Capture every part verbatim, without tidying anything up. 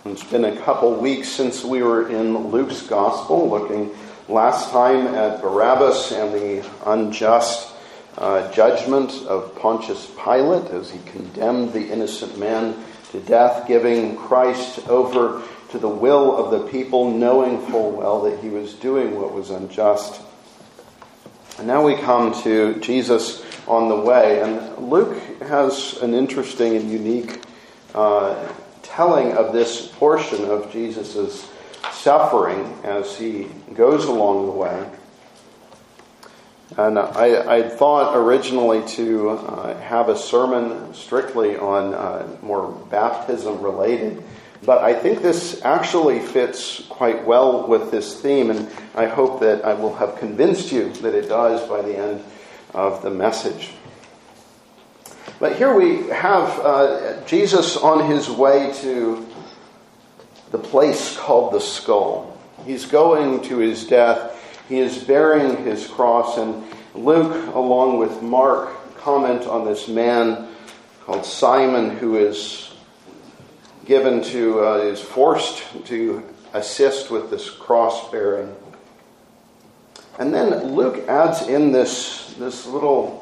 It's been a couple weeks since we were in Luke's Gospel, looking last time at Barabbas and the unjust uh, judgment of Pontius Pilate as he condemned the innocent man to death, giving Christ over to the will of the people, knowing full well that he was doing what was unjust. And now we come to Jesus on the way, and Luke has an interesting and unique uh, telling of this portion of Jesus' suffering as he goes along the way. And I, I thought originally to uh, have a sermon strictly on uh, more baptism related, but I think this actually fits quite well with this theme, and I hope that I will have convinced you that it does by the end of the message. But here we have uh, Jesus on his way to the place called the skull. He's going to his death. He is bearing his cross. And Luke, along with Mark, comment on this man called Simon who is given to, uh, is forced to assist with this cross bearing. And then Luke adds in this, this little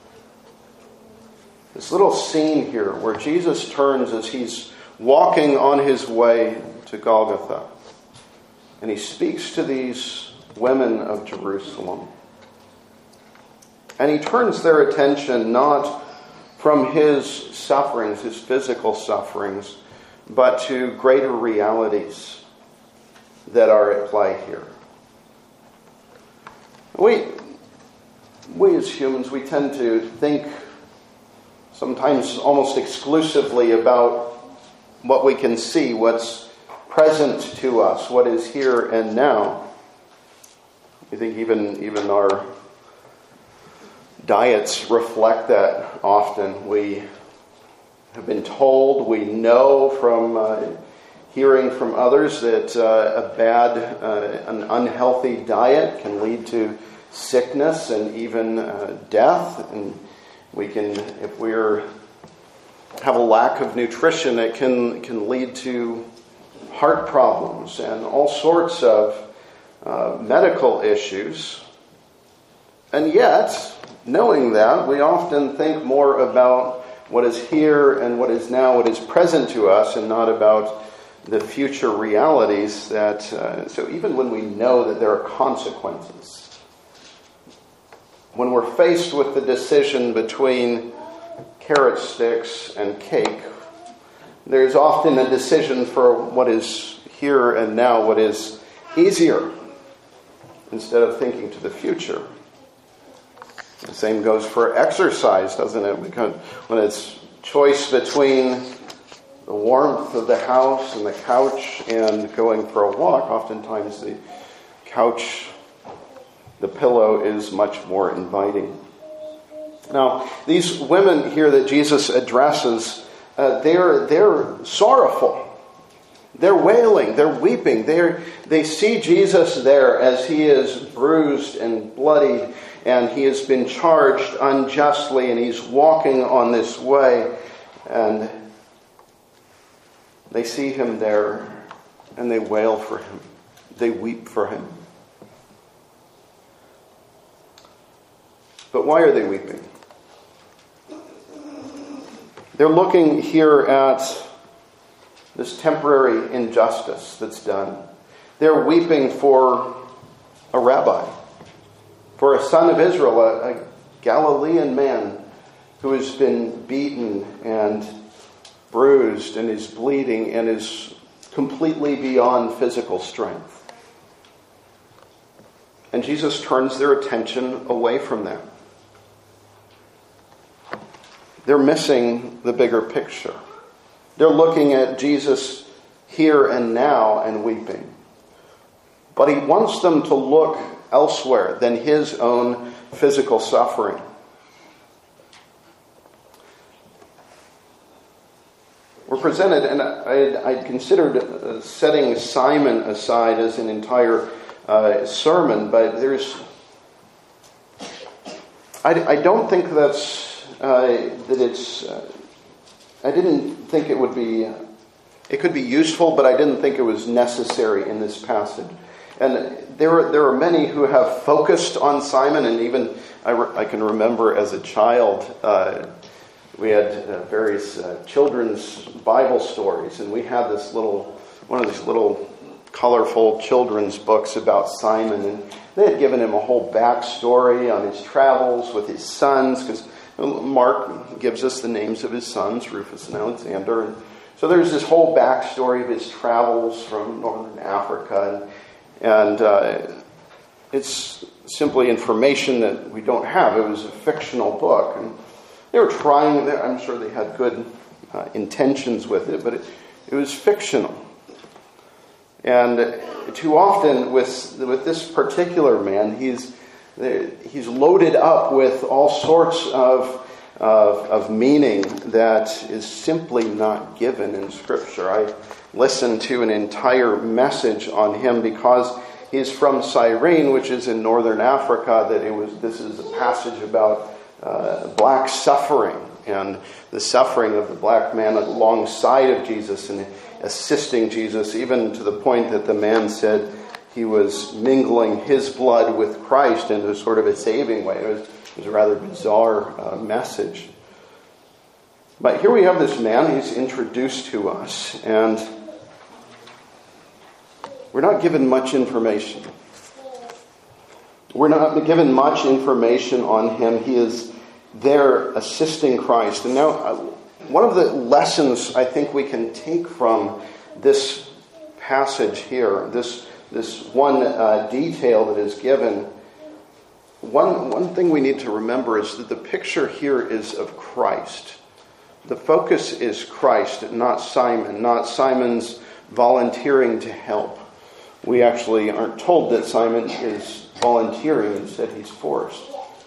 This little scene here where Jesus turns as he's walking on his way to Golgotha. And he speaks to these women of Jerusalem. And he turns their attention not from his sufferings, his physical sufferings, but to greater realities that are at play here. We, we as humans, we tend to think sometimes almost exclusively about what we can see, what's present to us, what is here and now. I think even, even our diets reflect that often. We have been told, we know from uh, hearing from others that uh, a bad, uh, an unhealthy diet can lead to sickness and even uh, death. And we can, if we're have a lack of nutrition, it can can lead to heart problems and all sorts of uh, medical issues. And yet, knowing that, we often think more about what is here and what is now, what is present to us, and not about the future realities that, uh, so even when we know that there are consequences, when we're faced with the decision between carrot sticks and cake, there's often a decision for what is here and now, what is easier, instead of thinking to the future. The same goes for exercise, doesn't it? Because when it's choice between the warmth of the house and the couch and going for a walk, oftentimes the couch, the pillow is much more inviting. Now, these women here that Jesus addresses, uh, they're they're sorrowful. They're wailing. They're weeping. They they see Jesus there as he is bruised and bloodied, and he has been charged unjustly, and he's walking on this way, and they see him there, and they wail for him. They weep for him. But why are they weeping? They're looking here at this temporary injustice that's done. They're weeping for a rabbi, for a son of Israel, a, a Galilean man who has been beaten and bruised and is bleeding and is completely beyond physical strength. And Jesus turns their attention away from that. They're missing the bigger picture. They're looking at Jesus here and now and weeping. But he wants them to look elsewhere than his own physical suffering. We're presented, and I'd, I'd considered setting Simon aside as an entire uh, sermon, but there's, I, I don't think that's, uh, that it's, uh, I didn't think it would be It could be useful, but I didn't think it was necessary in this passage. And there are, there are many who have focused on Simon, and even I, re, I can remember as a child, uh, we had uh, various uh, children's Bible stories, and we had this little, one of these little colorful children's books about Simon, and they had given him a whole backstory on his travels with his sons, because Mark gives us the names of his sons, Rufus and Alexander, and so there's this whole backstory of his travels from northern Africa, and And uh, it's simply information that we don't have. It was a fictional book. And they were trying, I'm sure they had good uh, intentions with it, but it, it was fictional. And too often with with this particular man, he's he's loaded up with all sorts of, of, of meaning that is simply not given in Scripture. I listened to an entire message on him because he's from Cyrene, which is in northern Africa. That it was. This is a passage about uh, black suffering and the suffering of the black man alongside of Jesus and assisting Jesus, even to the point that the man said he was mingling his blood with Christ in a sort of a saving way. It was, it was a rather bizarre uh, message. But here we have this man. He's introduced to us, and we're not given much information. We're not given much information on him. He is there assisting Christ. And now, uh, one of the lessons I think we can take from this passage here, this this one uh, detail that is given, one, one thing we need to remember is that the picture here is of Christ. The focus is Christ, not Simon, not Simon's volunteering to help. We actually aren't told that Simon is volunteering. Instead, he's forced.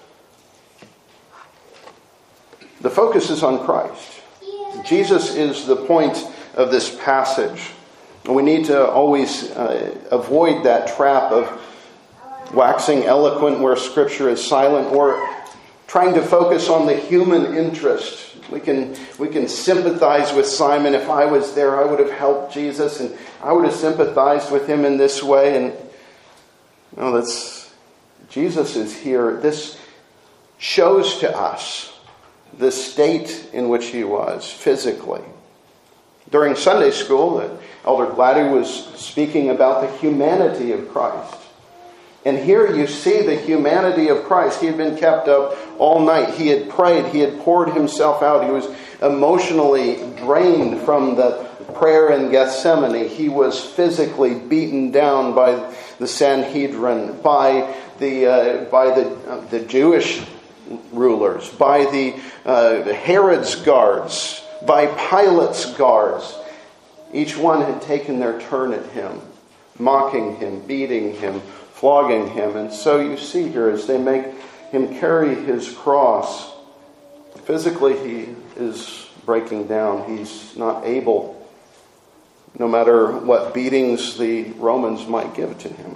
The focus is on Christ. Jesus is the point of this passage. And we need to always uh, avoid that trap of waxing eloquent where Scripture is silent, or trying to focus on the human interest. We can we can sympathize with Simon. If I was there, I would have helped Jesus, and I would have sympathized with him in this way. And no, that's Jesus is here. This shows to us the state in which he was physically. During Sunday school, Elder Gladdy was speaking about the humanity of Christ. And here you see the humanity of Christ. He had been kept up all night. He had prayed. He had poured himself out. He was emotionally drained from the prayer in Gethsemane. He was physically beaten down by the Sanhedrin, by the uh, by the uh, the Jewish rulers, by the uh, Herod's guards, by Pilate's guards. Each one had taken their turn at him, mocking him, beating him, flogging him. And so you see here, as they make him carry his cross, physically he is breaking down. He's not able, no matter what beatings the Romans might give to him.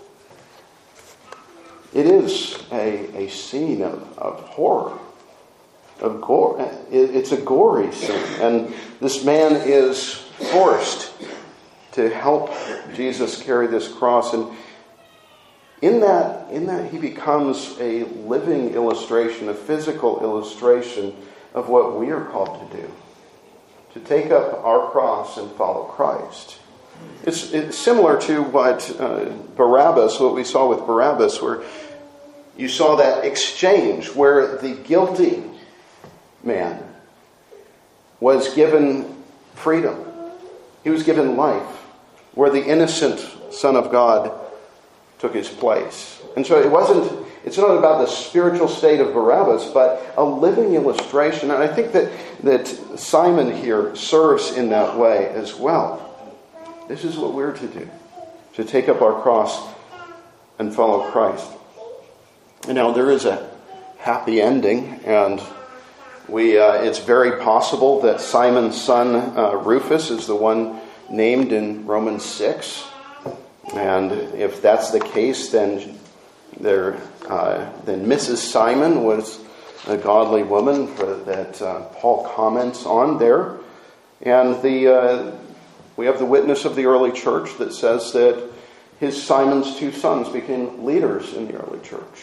It is a, a scene of, of horror, of gore. It, it's a gory scene. And this man is forced to help Jesus carry this cross. And In that, in that he becomes a living illustration, a physical illustration of what we are called to do. To take up our cross and follow Christ. It's, it's similar to what uh, Barabbas, what we saw with Barabbas, where you saw that exchange where the guilty man was given freedom. He was given life, where the innocent Son of God took his place. And so it wasn't, it's not about the spiritual state of Barabbas, but a living illustration. And I think that, that Simon here serves in that way as well. This is what we're to do, to take up our cross and follow Christ. And now there is a happy ending, and we uh, it's very possible that Simon's son uh, Rufus is the one named in Romans six. And if that's the case, then there, uh, then Missus Simon was a godly woman for, that uh, Paul comments on there. And the uh, We have the witness of the early church that says that his Simon's two sons became leaders in the early church.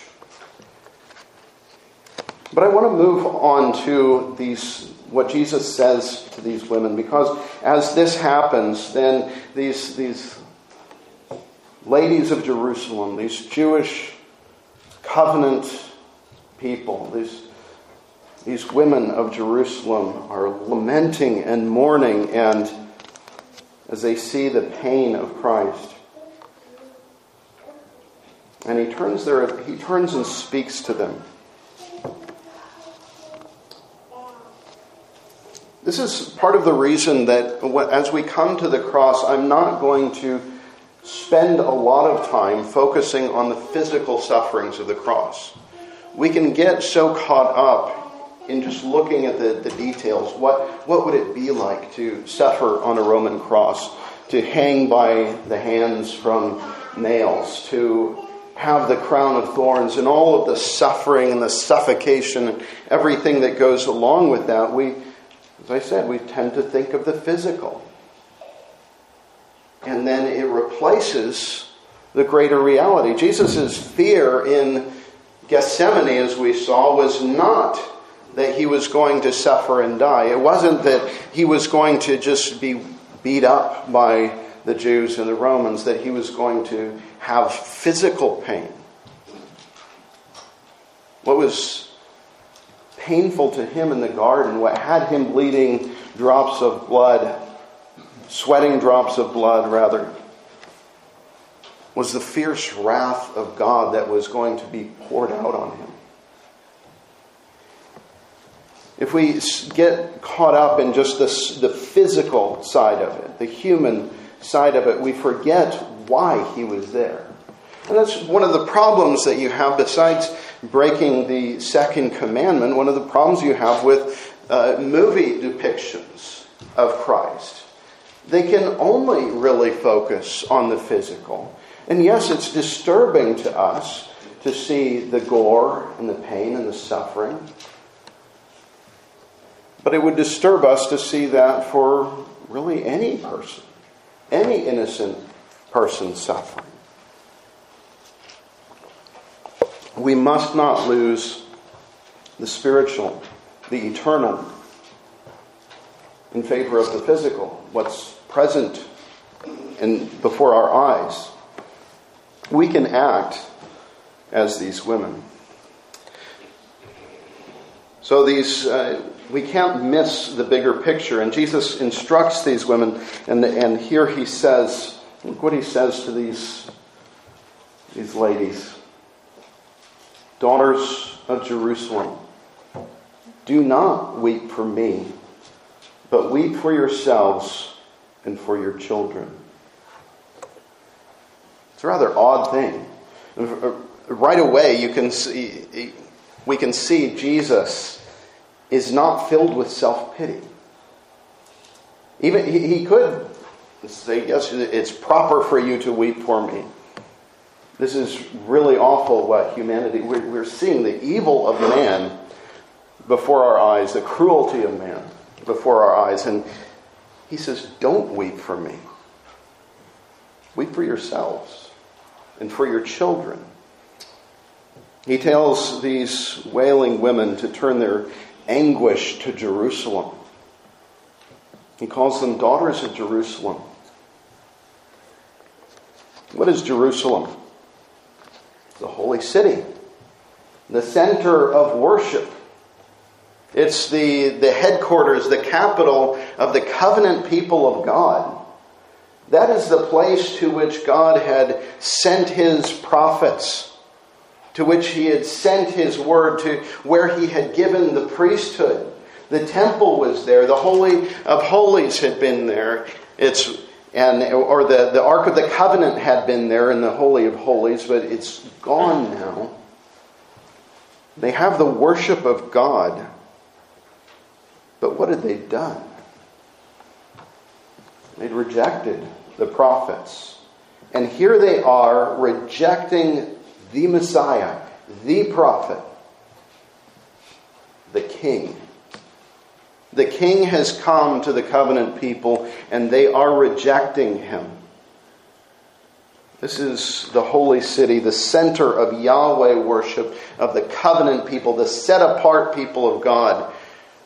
But I want to move on to these, what Jesus says to these women, because as this happens, then these, these ladies of Jerusalem, these Jewish covenant people, these, these women of Jerusalem are lamenting and mourning, and as they see the pain of Christ. And he turns there, he turns and speaks to them. This is part of the reason that as we come to the cross, I'm not going to spend a lot of time focusing on the physical sufferings of the cross. We can get so caught up in just looking at the, the details. What, what would it be like to suffer on a Roman cross, to hang by the hands from nails, to have the crown of thorns and all of the suffering and the suffocation and everything that goes along with that? We, as I said, we tend to think of the physical. And then it replaces the greater reality. Jesus' fear in Gethsemane, as we saw, was not that he was going to suffer and die. It wasn't that he was going to just be beat up by the Jews and the Romans, that he was going to have physical pain. What was painful to him in the garden, what had him bleeding drops of blood, sweating drops of blood rather, was the fierce wrath of God that was going to be poured out on him. If we get caught up in just this, the physical side of it, the human side of it, we forget why he was there. And that's one of the problems that you have, besides breaking the second commandment, one of the problems you have with uh, movie depictions of Christ. They can only really focus on the physical. And yes, it's disturbing to us to see the gore and the pain and the suffering. But it would disturb us to see that for really any person, any innocent person suffering. We must not lose the spiritual, the eternal, in favor of the physical, what's present and before our eyes. We can act as these women. So these, uh, we can't miss the bigger picture. And Jesus instructs these women, and and here he says, look what he says to these, these ladies. Daughters of Jerusalem, do not weep for me, but weep for yourselves and for your children. It's a rather odd thing. Right away, you can see, we can see Jesus is not filled with self-pity. Even he, he could say, yes, it's proper for you to weep for me. This is really awful what humanity, we're, we're seeing the evil of man before our eyes, the cruelty of man before our eyes. And he says, don't weep for me. Weep for yourselves and for your children. He tells these wailing women to turn their anguish to Jerusalem. He calls them daughters of Jerusalem. What is Jerusalem? The holy city, the center of worship. It's the, the headquarters, the capital of the covenant people of God. That is the place to which God had sent his prophets, to which he had sent his word, to where he had given the priesthood. The temple was there. The Holy of Holies had been there. It's and or the, the Ark of the Covenant had been there in the Holy of Holies, but it's gone now. They have the worship of God. But what had they done? They'd rejected the prophets. And here they are rejecting the Messiah, the prophet, the King. The king has come to the covenant people, and they are rejecting him. This is the holy city, the center of Yahweh worship, of the covenant people, the set-apart people of God.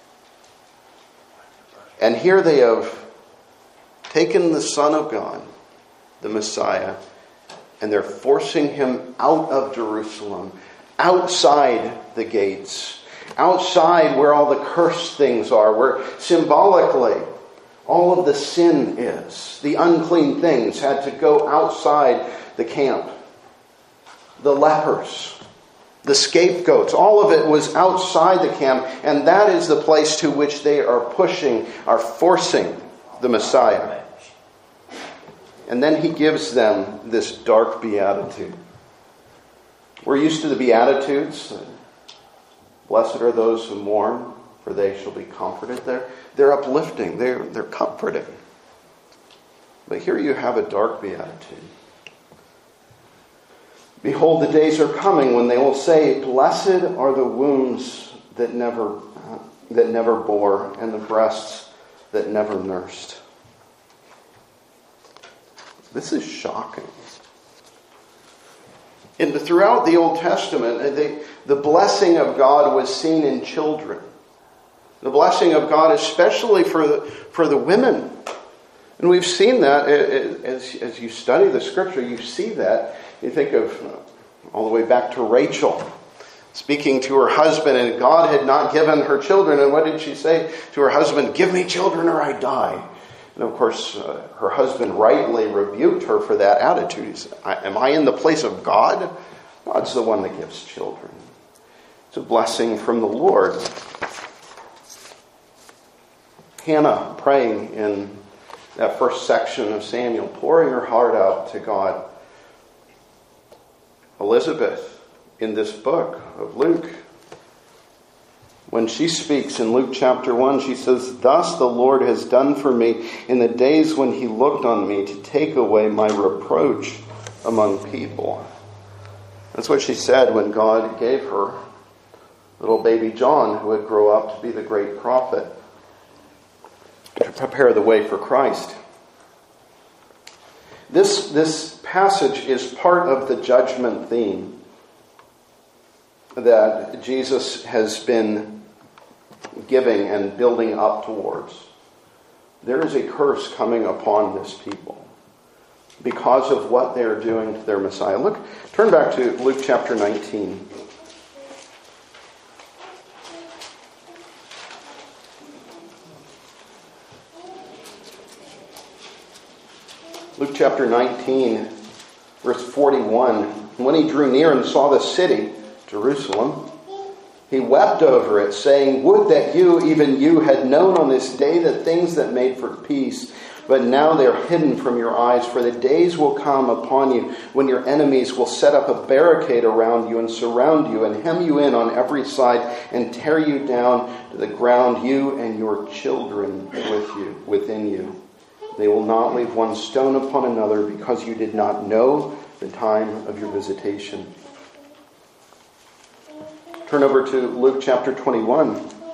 And here they have taken the Son of God, the Messiah, and they're forcing him out of Jerusalem, outside the gates, outside where all the cursed things are, where symbolically all of the sin is. The unclean things had to go outside the camp. The lepers, the scapegoats, all of it was outside the camp, and that is the place to which they are pushing, are forcing the Messiah. And then he gives them this dark beatitude. We're used to the Beatitudes. Blessed are those who mourn, for they shall be comforted. They're, they're uplifting. They're, they're comforting. But here you have a dark beatitude. Behold, the days are coming when they will say, blessed are the wombs that never, uh, that never bore, and the breasts that never nursed. This is shocking. And throughout the Old Testament, they, the blessing of God was seen in children. The blessing of God, especially for the, for the women. And we've seen that as, as you study the Scripture, you see that. You think of all the way back to Rachel, speaking to her husband, and God had not given her children. And what did she say to her husband? Give me children or I die. And of course, uh, her husband rightly rebuked her for that attitude. He said, am I in the place of God? God's the one that gives children. It's a blessing from the Lord. Hannah praying in that first section of Samuel, pouring her heart out to God. Elizabeth, in this book of Luke, when she speaks in Luke chapter one, she says, thus the Lord has done for me in the days when he looked on me to take away my reproach among people. That's what she said when God gave her little baby John, who would grow up to be the great prophet, to prepare the way for Christ. This, this passage is part of the judgment theme that Jesus has been giving and building up towards. There is a curse coming upon this people because of what they are doing to their Messiah. Look, turn back to Luke chapter nineteen. Luke chapter nineteen, verse forty-one. When he drew near and saw the city, Jerusalem, he wept over it, saying, would that you, even you, had known on this day the things that made for peace, but now they are hidden from your eyes. For the days will come upon you when your enemies will set up a barricade around you and surround you and hem you in on every side and tear you down to the ground, you and your children with you, within you. They will not leave one stone upon another, because you did not know the time of your visitation. Turn over to Luke chapter twenty-one.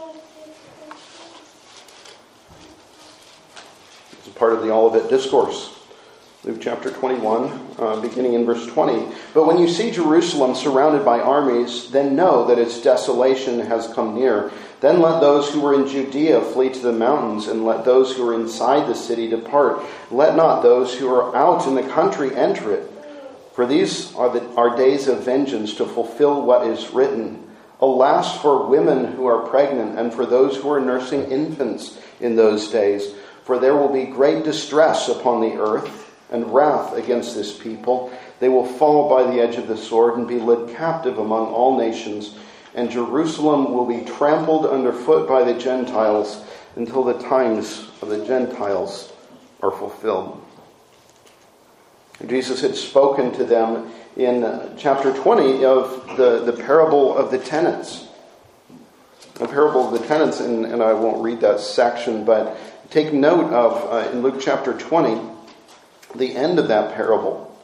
It's a part of the Olivet Discourse. Luke chapter twenty-one, uh, beginning in verse twenty. But when you see Jerusalem surrounded by armies, then know that its desolation has come near. Then let those who were in Judea flee to the mountains, and let those who are inside the city depart. Let not those who are out in the country enter it. For these are, the, are days of vengeance, to fulfill what is written. Alas for women who are pregnant, and for those who are nursing infants in those days. For there will be great distress upon the earth, and wrath against this people. They will fall by the edge of the sword, and be led captive among all nations. And Jerusalem will be trampled underfoot by the Gentiles, until the times of the Gentiles are fulfilled. Jesus had spoken to them in chapter twenty of the, the parable of the tenants. The parable of the tenants, and, and I won't read that section, but take note of, uh, in Luke chapter twenty, the end of that parable.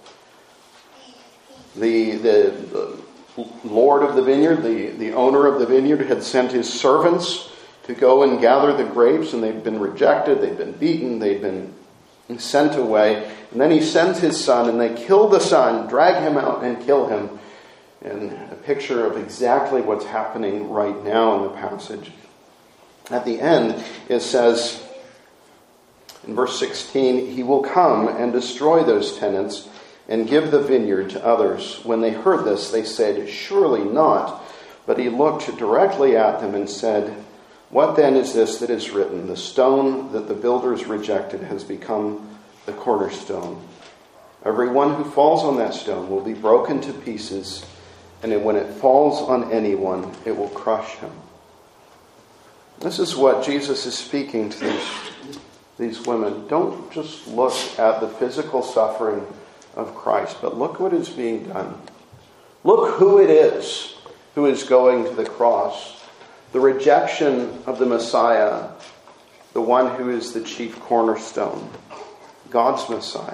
The, the, the Lord of the vineyard, the, the owner of the vineyard, had sent his servants to go and gather the grapes, and they've been rejected, they've been beaten, they've been sent away. And then he sends his son, and they kill the son, drag him out and kill him. And a picture of exactly what's happening right now in the passage. At the end, it says, in verse sixteen, he will come and destroy those tenants and give the vineyard to others. When they heard this, they said, surely not. But he looked directly at them and said, what then is this that is written? The stone that the builders rejected has become the cornerstone. Everyone who falls on that stone will be broken to pieces, and when it falls on anyone, it will crush him. This is what Jesus is speaking to these, these women. Don't just look at the physical suffering of Christ, but look what is being done. Look who it is who is going to the cross. The rejection of the Messiah, the one who is the chief cornerstone, God's Messiah.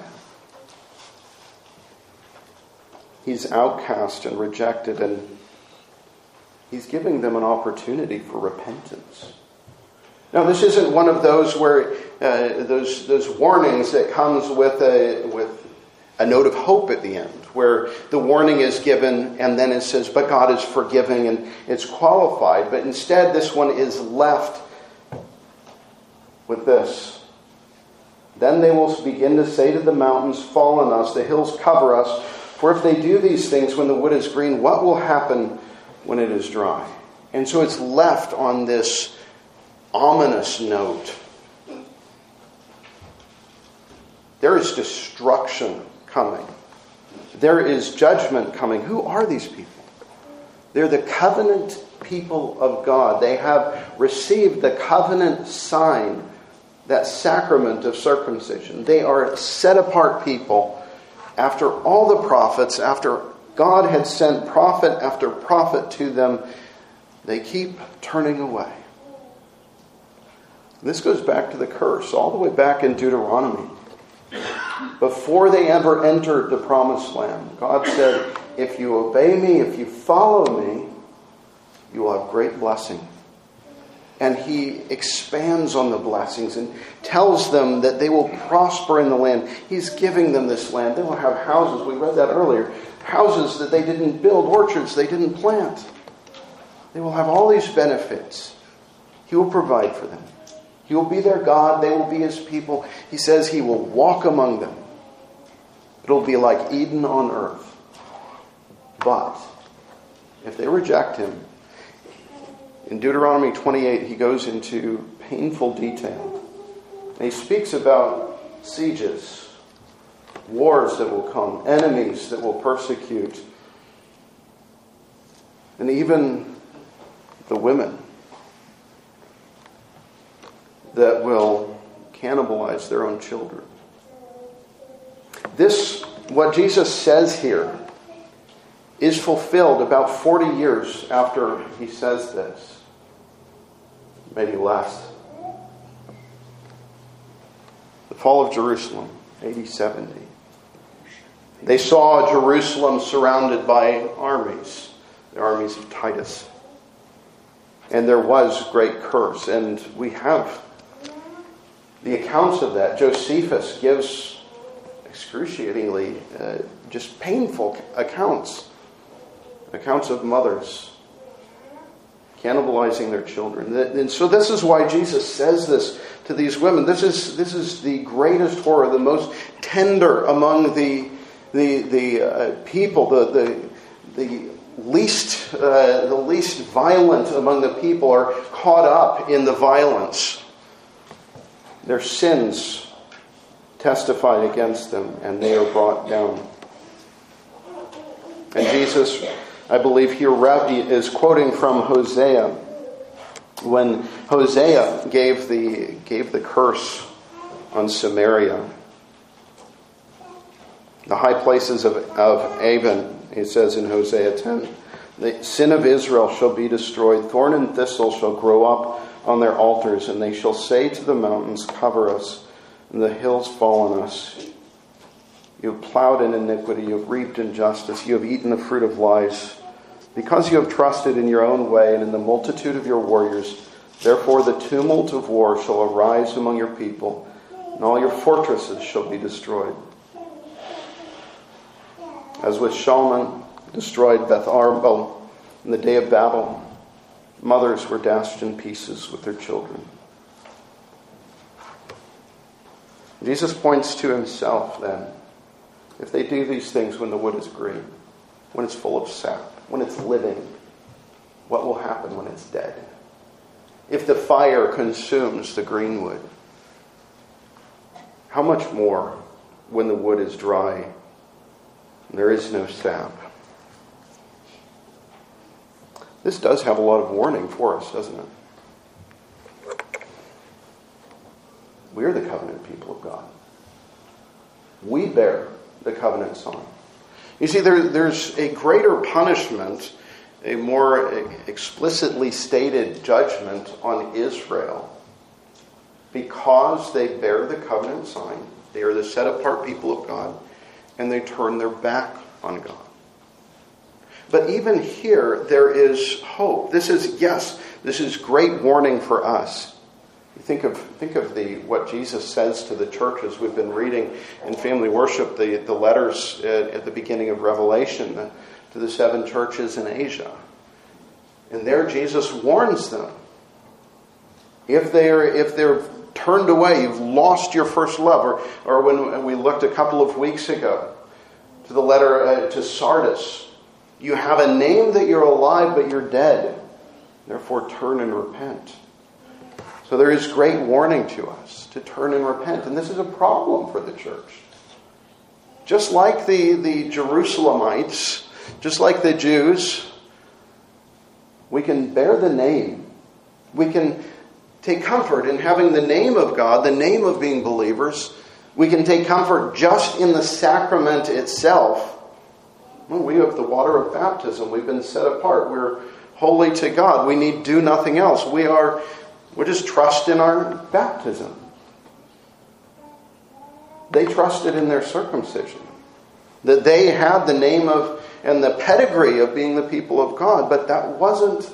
He's outcast and rejected, and he's giving them an opportunity for repentance. Now, this isn't one of those where uh, those those warnings that comes with a with a note of hope at the end, where the warning is given and then it says, but God is forgiving and it's qualified. But instead, this one is left with this. Then they will begin to say to the mountains, fall on us, the hills cover us. For if they do these things when the wood is green, what will happen when it is dry? And so it's left on this ominous note. There is destruction coming. There is judgment coming. Who are these people? They're the covenant people of God. They have received the covenant sign, that sacrament of circumcision. They are set apart people. After all the prophets, after God had sent prophet after prophet to them, they keep turning away. This goes back to the curse, all the way back in Deuteronomy. Before they ever entered the promised land, God said, if you obey me, if you follow me, you will have great blessing. And he expands on the blessings and tells them that they will prosper in the land. He's giving them this land. They will have houses. We read that earlier. Houses that they didn't build, orchards they didn't plant. They will have all these benefits. He will provide for them. He will be their God. They will be his people. He says he will walk among them. It'll be like Eden on earth. But if they reject him, in Deuteronomy twenty-eight, he goes into painful detail. And he speaks about sieges, wars that will come, enemies that will persecute, and even the women that will cannibalize their own children. This, what Jesus says here, is fulfilled about forty years after he says this. Maybe less. The fall of Jerusalem, A D seventy. They saw Jerusalem surrounded by armies, the armies of Titus. And there was great curse. And we have the accounts of that. Josephus gives excruciatingly, uh, just painful accounts. Accounts of mothers cannibalizing their children. And so this is why Jesus says this to these women. This is this is the greatest horror, the most tender among the the the uh, people, the the the least uh, the least violent among the people are caught up in the violence. Their sins testify against them, and they are brought down. And Jesus, I believe here, is quoting from Hosea, when Hosea gave the gave the curse on Samaria. The high places of, of Avon, he says in Hosea ten, the sin of Israel shall be destroyed, thorn and thistle shall grow up on their altars, and they shall say to the mountains, cover us, and the hills fall on us. You have plowed in iniquity, you have reaped injustice, you have eaten the fruit of lies. Because you have trusted in your own way and in the multitude of your warriors, Therefore the tumult of war shall arise among your people, and all your fortresses shall be destroyed. As with Shalman destroyed Beth Arbel in the day of battle, mothers were dashed in pieces with their children. Jesus points to himself then. If they do these things when the wood is green, when it's full of sap, when it's living, what will happen when it's dead? If the fire consumes the green wood, how much more when the wood is dry and there is no sap? This does have a lot of warning for us, doesn't it? We are the covenant people of God. We bear the covenant sign. You see, there, there's a greater punishment, a more explicitly stated judgment on Israel because they bear the covenant sign. They are the set-apart people of God, and they turn their back on God. But even here, there is hope. This is, yes, this is great warning for us. Think of think of the what Jesus says to the churches. We've been reading in family worship the, the letters at, at the beginning of Revelation the, to the seven churches in Asia. And there Jesus warns them. If they're if they're turned away, you've lost your first love. Or, or when we looked a couple of weeks ago to the letter uh, to Sardis, you have a name that you're alive, but you're dead. Therefore turn and repent. So there is great warning to us to turn and repent. And this is a problem for the church. Just like the, the Jerusalemites, just like the Jews, we can bear the name. We can take comfort in having the name of God, the name of being believers. We can take comfort just in the sacrament itself. Well, we have the water of baptism. We've been set apart. We're holy to God. We need do nothing else. We are... We just trust in our baptism. They trusted in their circumcision. That they had the name of and the pedigree of being the people of God, but that wasn't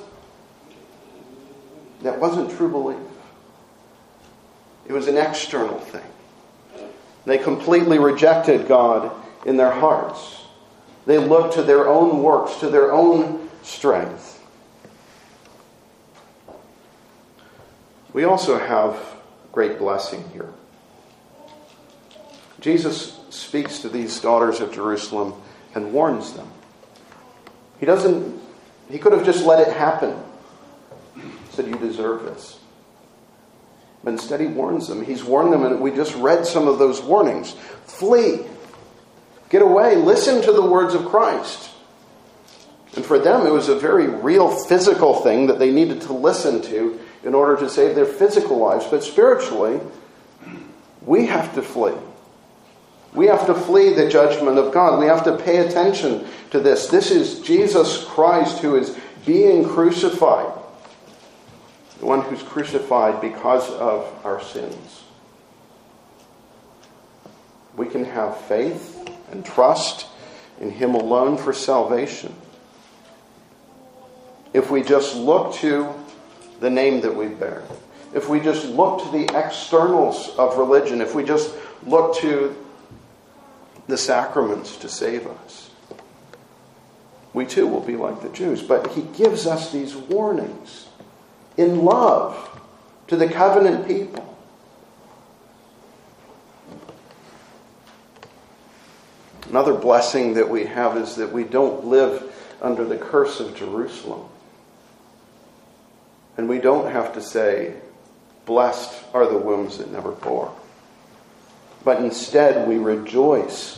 that wasn't true belief. It was an external thing. They completely rejected God in their hearts. They looked to their own works, to their own strength. We also have great blessing here. Jesus speaks to these daughters of Jerusalem and warns them. He doesn't, he could have just let it happen. He said, you deserve this. But instead he warns them. He's warned them, and we just read some of those warnings. Flee. Get away. Listen to the words of Christ. And for them, it was a very real physical thing that they needed to listen to in order to save their physical lives. But spiritually, we have to flee. We have to flee the judgment of God. We have to pay attention to this. This is Jesus Christ who is being crucified. The one who's crucified because of our sins. We can have faith and trust in Him alone for salvation. If we just look to the name that we bear, if we just look to the externals of religion, if we just look to the sacraments to save us, we too will be like the Jews. But He gives us these warnings in love to the covenant people. Another blessing that we have is that we don't live under the curse of Jerusalem. And we don't have to say, blessed are the wombs that never bore. But instead we rejoice.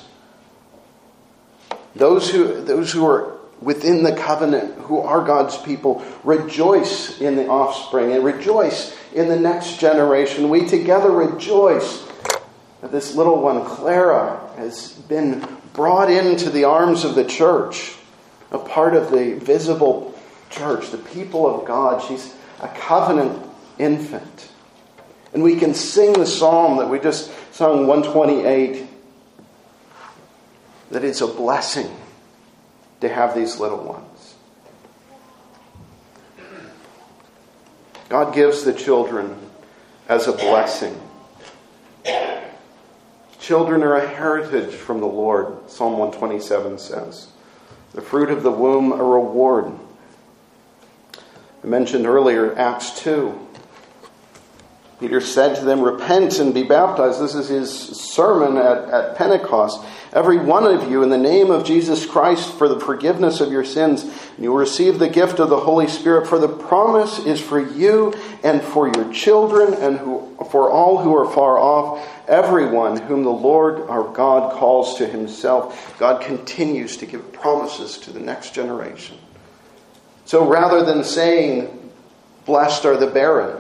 Those who, those who are within the covenant, who are God's people, rejoice in the offspring and rejoice in the next generation. We together rejoice that this little one, Clara, has been brought into the arms of the church, a part of the visible church, the people of God. She's a covenant infant. And we can sing the psalm that we just sung, one twenty-eight, that it's a blessing to have these little ones. God gives the children as a blessing. Children are a heritage from the Lord, Psalm one twenty-seven says. The fruit of the womb, a reward. I mentioned earlier Acts two. Peter said to them, repent and be baptized. This is his sermon at, at Pentecost. Every one of you in the name of Jesus Christ for the forgiveness of your sins. And you will receive the gift of the Holy Spirit. For the promise is for you and for your children and who, for all who are far off. Everyone whom the Lord our God calls to himself. God continues to give promises to the next generation. So rather than saying, blessed are the barren,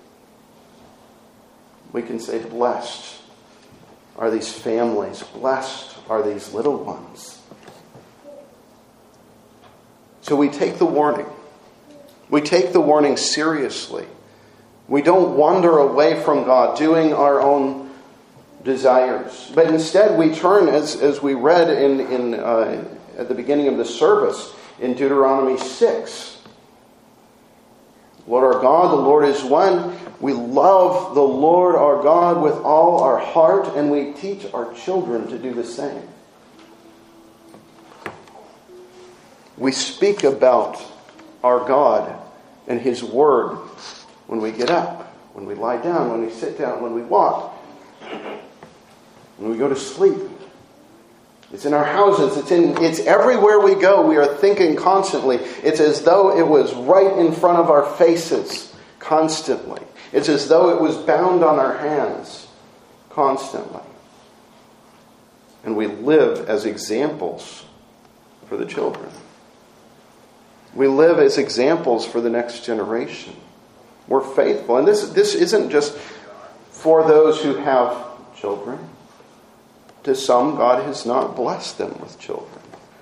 we can say, blessed are these families. Blessed are these little ones. So we take the warning. We take the warning seriously. We don't wander away from God doing our own desires. But instead we turn, as, as we read in, in uh, at the beginning of the service, in Deuteronomy six. Lord our God, the Lord is one. We love the Lord our God with all our heart, and we teach our children to do the same. We speak about our God and His Word when we get up, when we lie down, when we sit down, when we walk, when we go to sleep. It's in our houses. It's in. It's everywhere we go. We are thinking constantly. It's as though it was right in front of our faces constantly. It's as though it was bound on our hands constantly. And we live as examples for the children. We live as examples for the next generation. We're faithful. And this, this isn't just for those who have children. To some, God has not blessed them with children.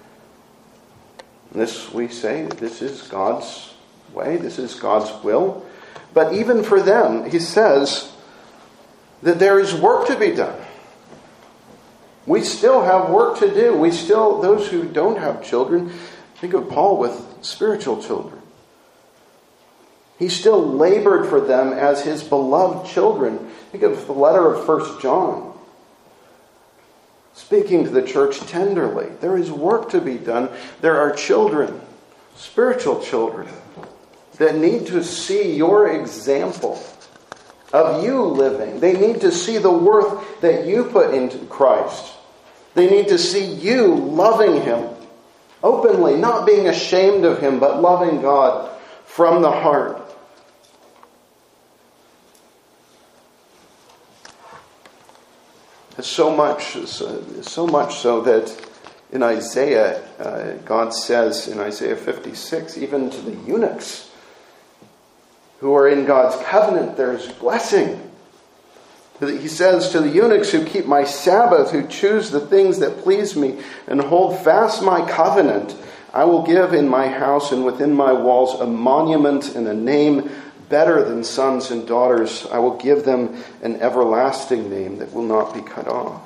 This, we say, this is God's way. This is God's will. But even for them, He says that there is work to be done. We still have work to do. We still, those who don't have children, think of Paul with spiritual children. He still labored for them as His beloved children. Think of the letter of First John. Speaking to the church tenderly. There is work to be done. There are children, spiritual children, that need to see your example of you living. They need to see the worth that you put into Christ. They need to see you loving Him openly, not being ashamed of Him, but loving God from the heart. So much, so much so that in Isaiah, uh, God says in Isaiah fifty-six, even to the eunuchs who are in God's covenant, there's blessing. He says to the eunuchs who keep my Sabbath, who choose the things that please me and hold fast my covenant, I will give in my house and within my walls a monument and a name better than sons and daughters. I will give them an everlasting name that will not be cut off.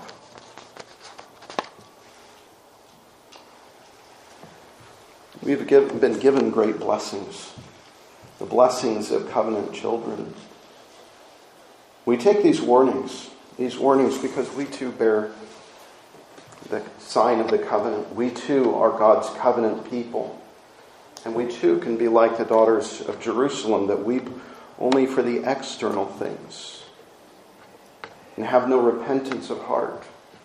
We've been given great blessings. The blessings of covenant children. We take these warnings, these warnings because we too bear the sign of the covenant. We too are God's covenant people. And we too can be like the daughters of Jerusalem that weep only for the external things and have no repentance of heart.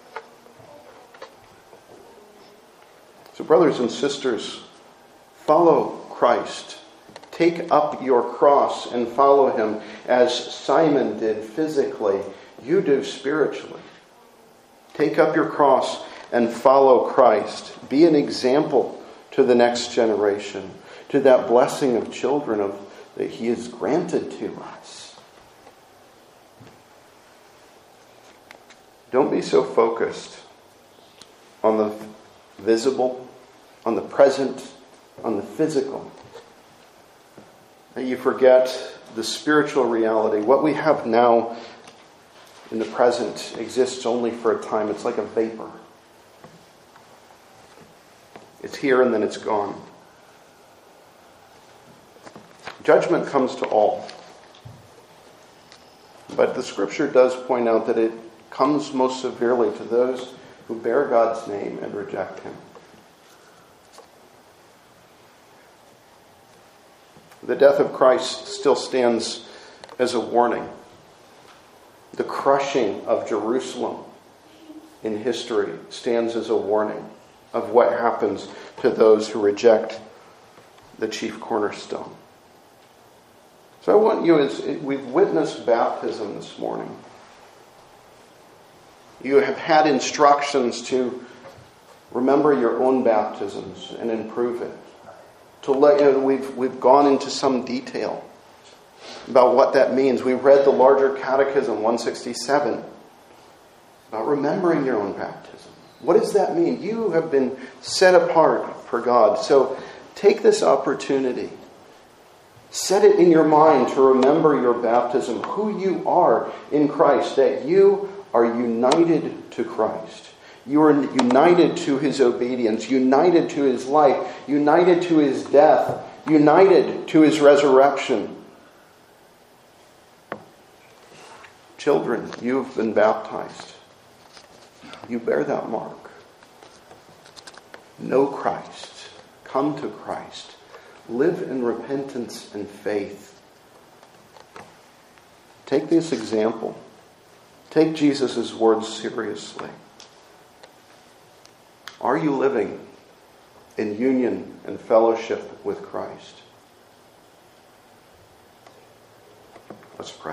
So brothers and sisters, follow Christ. Take up your cross and follow Him as Simon did physically. You do spiritually. Take up your cross and follow Christ. Be an example to the next generation, to that blessing of children of that He has granted to us. Don't be so focused on the visible, on the present, on the physical, that you forget the spiritual reality. What we have now in the present exists only for a time. It's like a vapor. It's here and then it's gone. Judgment comes to all. But the Scripture does point out that it comes most severely to those who bear God's name and reject Him. The death of Christ still stands as a warning. The crushing of Jerusalem in history stands as a warning of what happens to those who reject the chief cornerstone. So I want you, as we've witnessed baptism this morning, you have had instructions to remember your own baptisms and improve it. To let you know, we've we've gone into some detail about what that means. We read the larger Catechism one sixty-seven about remembering your own baptism. What does that mean? You have been set apart for God. So take this opportunity. Set it in your mind to remember your baptism, who you are in Christ, that you are united to Christ. You are united to His obedience, united to His life, united to His death, united to His resurrection. Children, you have been baptized. You bear that mark. Know Christ. Come to Christ. Live in repentance and faith. Take this example. Take Jesus' words seriously. Are you living in union and fellowship with Christ? Let's pray.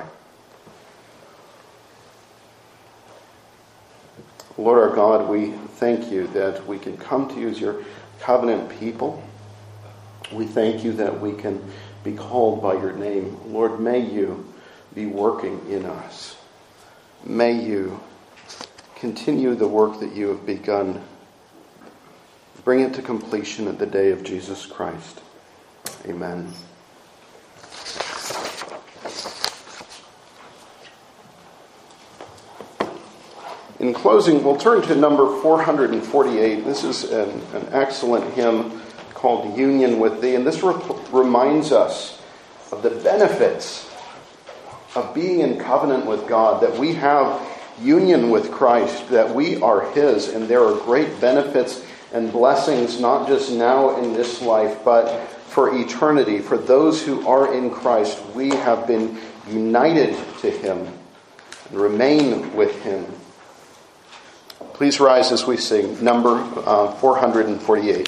Lord our God, we thank you that we can come to you as your covenant people. We thank you that we can be called by your name. Lord, may you be working in us. May you continue the work that you have begun. Bring it to completion at the day of Jesus Christ. Amen. In closing, we'll turn to number four hundred forty-eight. This is an, an excellent hymn called Union with Thee. And this re- reminds us of the benefits of being in covenant with God, that we have union with Christ, that we are His, and there are great benefits and blessings, not just now in this life, but for eternity. For those who are in Christ, we have been united to Him and remain with Him. Please rise as we sing number uh, four hundred forty-eight.